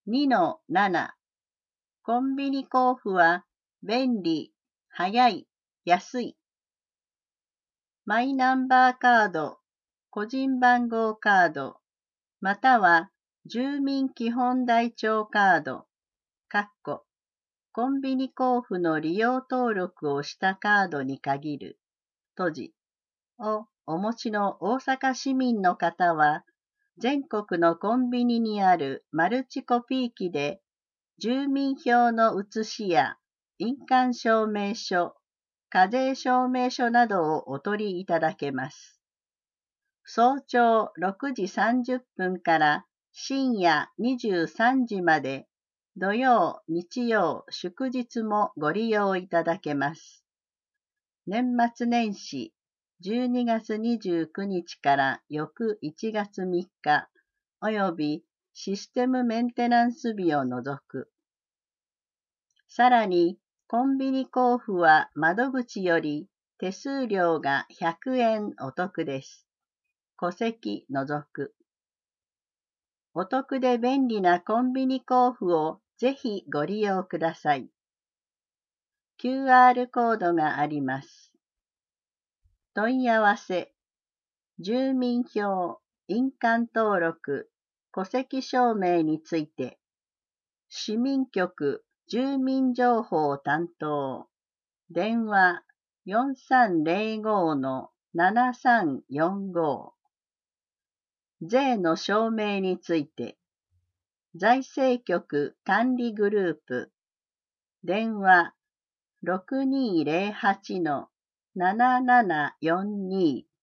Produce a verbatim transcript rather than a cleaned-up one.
にのなな コンビニ交付は便利、早い、安い。マイナンバーカード、個人番号カード、または住民基本台帳カード、かっこコンビニ交付の利用登録をしたカードに限る、閉じ、をお持ちの大阪市民の方は、全国のコンビニにあるマルチコピー機で、住民票の写しや印鑑証明書、課税証明書などをお取りいただけます。早朝ろくじさんじゅっぷんから深夜にじゅうさんじまで、土曜、日曜、祝日もご利用いただけます。年末年始じゅうにがつにじゅうくにちから翌いちがつみっか、およびシステムメンテナンス日を除く。さらに、コンビニ交付は窓口より手数料がひゃくえんお得です。戸籍除く。お得で便利なコンビニ交付をぜひご利用ください。キューアール コードがあります。問い合わせ、住民票、印鑑登録、戸籍証明について、市民局住民情報担当、電話 よんさんぜろご ななさんよんご、税の証明について、財政局管理グループ、電話 ろくにーぜろはち ななななよんに